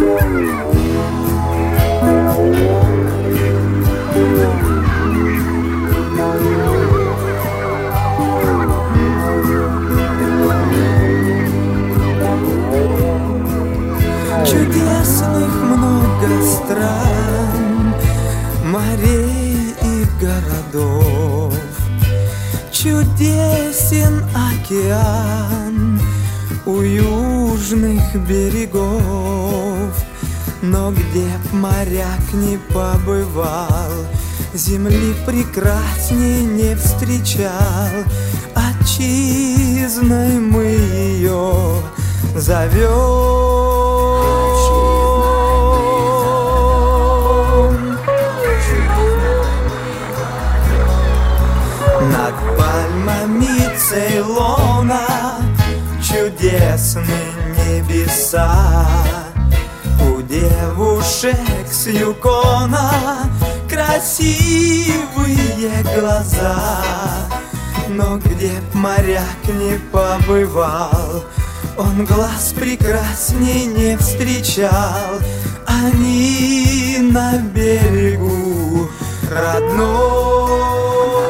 Чудесных много стран, морей и городов. Чудесен океан у южных берегов. Но где б моряк не побывал, земли прекрасней не встречал. Отчизной мы ее зовем. Над пальмами Цейлона чудесные небеса. У девушек с Юкона красивые глаза. Но где б моряк не побывал, он глаз прекрасней не встречал. Они на берегу родном.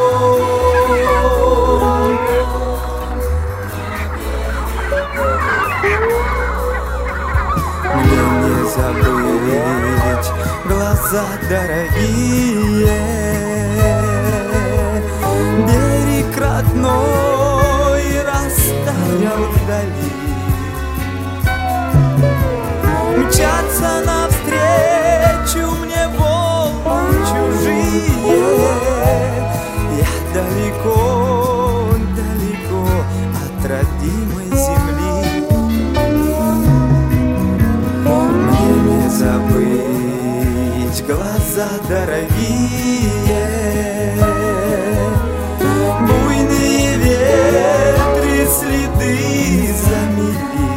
Мне не забыть глаза дорогие, берег родной растаял вдали. Мчатся навстречу мне волны чужие. Я далеко, далеко от родимой земли. Мне не забыть глаза дорогие, буйные ветры следы замели.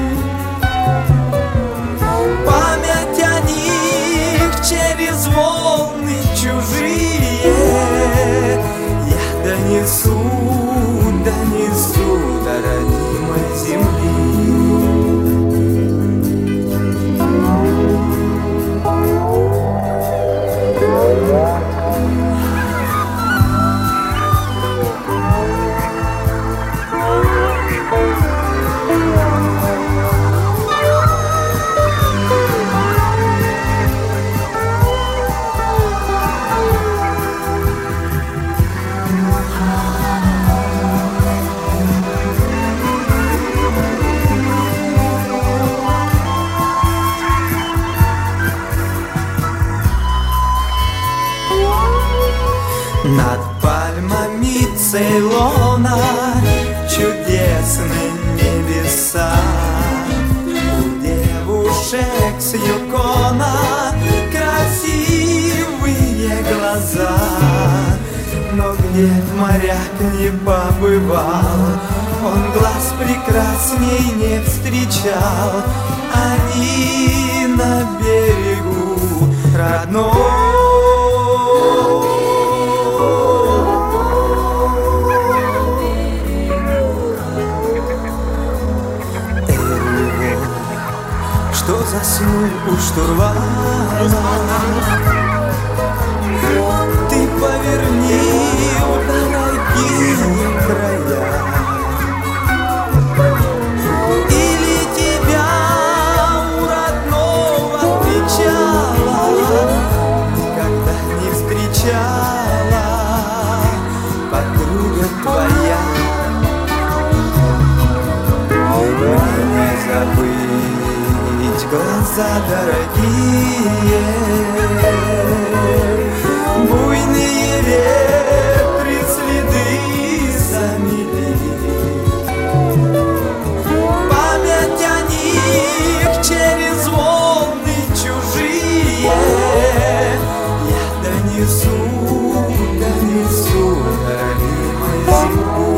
Память о них через волны чужие я донесу, донесу до родимой земли. Над пальмами Цейлона чудесные небеса. У девушек с Юкона красивые глаза. Но где моряк не побывал, он глаз прекрасней не встречал. Они на берегу родном. Что заснул у штурвала, ты поверни в дорогие края. Или тебя у родного причала никогда не встречала подруга твоя. Мне не забыть глаза дорогие, буйные ветры следы замели. Память о них через волны чужие я донесу, донесу до родимой земли.